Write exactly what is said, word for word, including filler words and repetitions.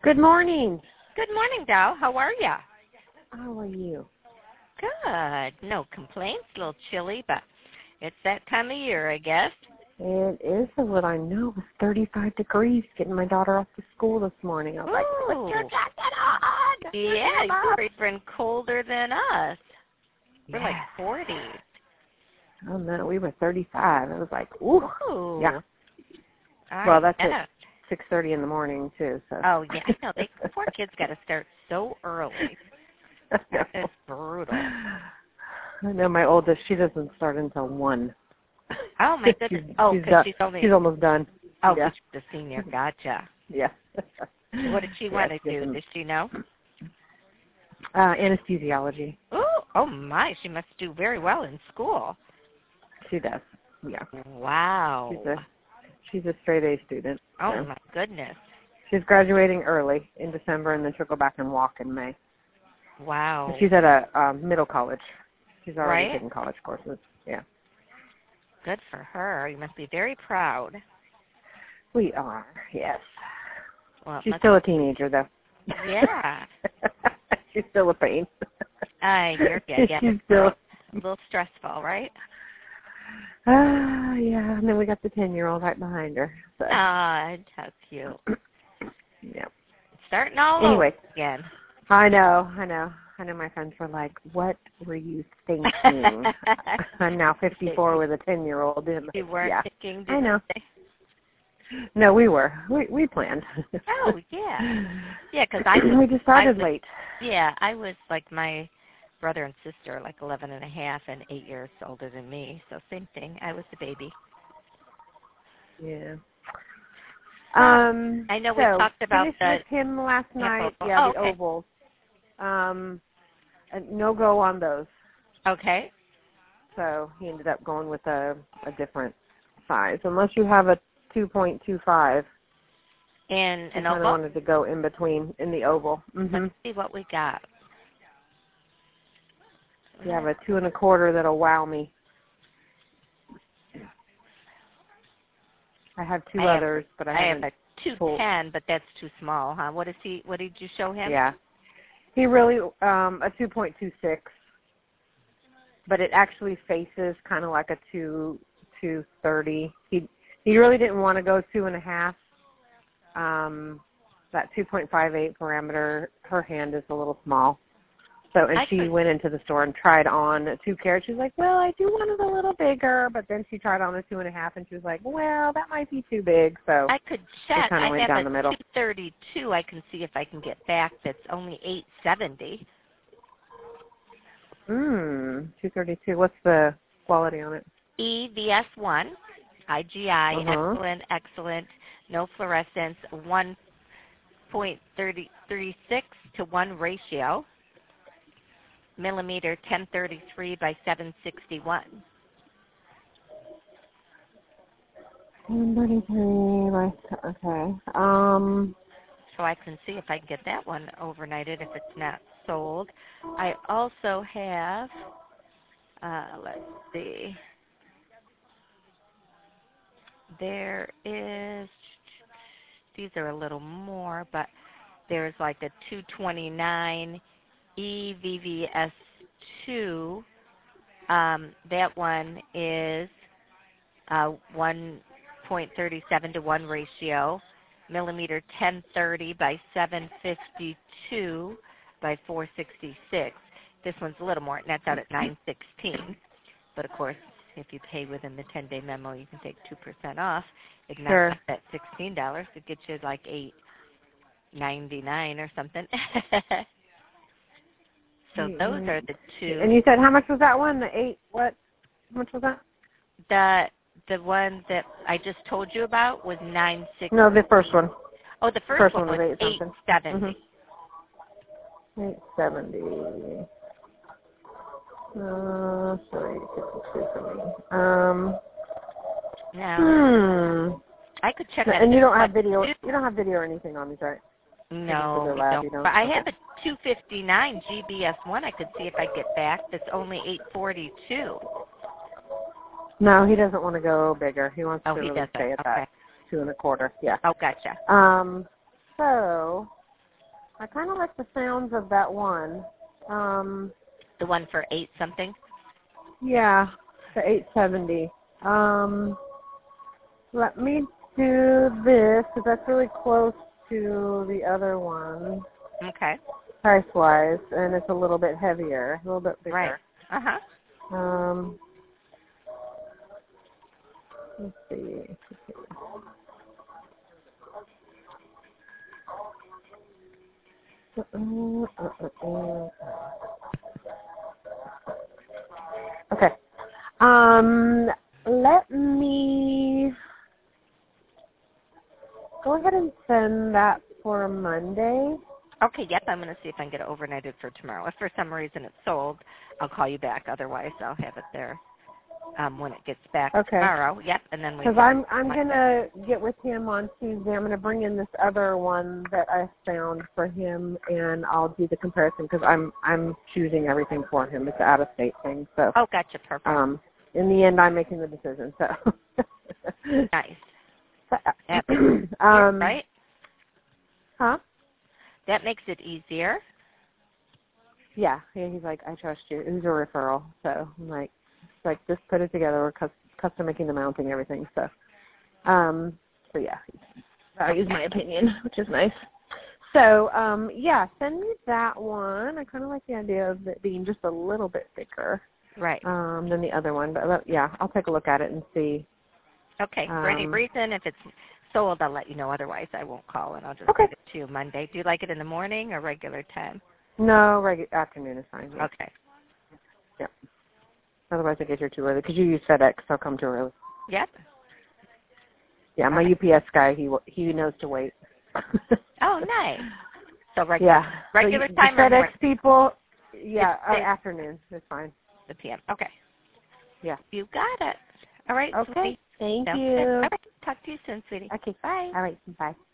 Good morning. Good morning, Dow. How are ya? How are you? Good. No complaints. A little chilly, but it's that time of year, I guess. It is what I know. It was thirty-five degrees getting my daughter off to school this morning. I was Ooh. like, put your jacket on. Yeah, you're even colder than us. We're yes. like forty. Oh, no, we were thirty-five. I was like, ooh. Ooh. Yeah. I well, that's know. at six thirty in the morning, too. So. Oh, yeah. I know. They, poor kids got to start so early. It's brutal. I know my oldest, she doesn't start until one. Oh, my goodness. she's, oh, she's, because she's only... she's almost done. Oh, yeah. she's the senior. Gotcha. Yeah. What did she want yeah, to do? Does she know? Uh, anesthesiology. Oh, oh, my. She must do very well in school. She does. Yeah. Wow. She's a she's a straight A student. Oh, so. my goodness. She's graduating early in December, and then she'll go back and walk in May. Wow. She's at a um, middle college. She's already right? taking college courses. Yeah. Good for her. You must be very proud. We are, yes. Well, She's must... still a teenager, though. Yeah. She's still a pain. I hear you. Yeah. She's still a little stressful, right? Ah, uh, yeah. And then we got the ten-year-old right behind her. So. Ah, how cute. Yeah. Starting all anyway, over again. I know, I know. I know my friends were like, what were you thinking? I'm now fifty-four with a ten-year-old. You weren't yeah. thinking, I know. They? No, we were. We we planned. Oh, yeah. Yeah, because I was, we just started I was, late. Yeah, I was like my brother and sister, like eleven and a half and eight years older than me. So same thing. I was the baby. Yeah. Um, I know we so talked about finished the with him last night. oval. Yeah, oh, the okay. ovals. Um, no go on those. Okay. So he ended up going with a, a different size, unless you have a two point two five. And an I oval? wanted to go in between in the oval. Mm-hmm. Let's see what we got. You have a two and a quarter that'll wow me. I have two I others, have, but I, I haven't have a two ten, but that's too small, huh? What is he? What did you show him? Yeah, he really um, a two point two six, but it actually faces kind of like a two two thirty. He he really didn't want to go two and a half. Um, that two point five eight parameter, her hand is a little small. So, and I she could, went into the store and tried on a two carat. She's like, well, I do want it a little bigger. But then she tried on a two and a half, and she was like, well, that might be too big. So I could check. kind of I went have down a the middle. two thirty-two. I can see if I can get back. That's only eight seventy. Hmm, two thirty-two. What's the quality on it? E V S one, I G I, uh-huh. excellent, excellent, no fluorescence, one point three six to one ratio. Millimeter ten thirty-three by seven sixty-one. ten thirty-three. Okay. Um. So I can see if I can get that one overnighted if it's not sold. I also have, uh, let's see, there is, these are a little more, but there's like a two twenty-nine E V V S two. Um, that one is uh, one point three seven to one ratio, millimeter ten thirty by seven fifty-two by four sixty-six. This one's a little more, and that's out at nine sixteen. But of course, if you pay within the ten-day memo, you can take two percent off. It knocks Sure. up that sixteen dollars. It gets you like eight ninety-nine or something. So those are the two. And you said how much was that one? The eight, what? How much was that? The the one that I just told you about was nine sixty. No, the first one. Oh, the first, first one, one was was eight seventy. Mm-hmm. eight seventy. Uh, sorry, fifty-two for me. Um. Now, Hmm. I could check No, that. and you don't have video. You don't have video or anything on these, right? No, we lab, don't. you don't. But I Okay. have a two fifty-nine G B S one. I could see if I get back. That's only eight forty-two. No, he doesn't want to go bigger. He wants Oh, to he really doesn't. stay at Okay. that two and a quarter. Yeah. Oh, gotcha. Um. So I kind of like the sounds of that one. Um, The one for eight something? yeah, the eight seventy. Um, let me do this because that's really close to the other one, Okay. price-wise, and it's a little bit heavier, a little bit bigger. Right. Uh-huh. Um, let's see. Okay. Um, let me go ahead and send that for Monday. Okay, yep, I'm going to see if I can get it overnighted for tomorrow. If for some reason it's sold, I'll call you back. Otherwise, I'll have it there um, when it gets back Okay. tomorrow. Yep, and then we Because can I'm I'm gonna get with him on Tuesday. I'm gonna bring in this other one that I found for him, and I'll do the comparison because I'm I'm choosing everything for him. It's an out of state thing, so Oh, gotcha, perfect. um, in the end, I'm making the decision. So Nice. That, um, um, right? Huh? That makes it easier. Yeah, yeah. He's like, I trust you. It was a referral, so I'm like, it's like just put it together. We're cus- custom making the mounting, everything. So, um, so yeah, values my opinion, which is nice. So, um, yeah, send me that one. I kind of like the idea of it being just a little bit thicker, Right. um, than the other one. But uh, yeah, I'll take a look at it and see. Okay. Um, For any reason, if it's sold, I'll let you know. Otherwise, I won't call, and I'll just okay. give it to you Monday. Do you like it in the morning or regular time? No, regular afternoon is fine. Yeah. Okay. Yeah. Otherwise, I get here too early because you use FedEx. I'll come too early. Yep. Yeah, my right. U P S guy, he he knows to wait. Oh, nice. So regular, yeah, regular so time the or FedEx morning? people, yeah, It's, uh, afternoon is fine. The P M. Okay. Yeah. You got it. All right, Okay. sweetie. Thank Sounds you. good. All right. Talk to you soon, sweetie. Okay. Bye. All right. Bye.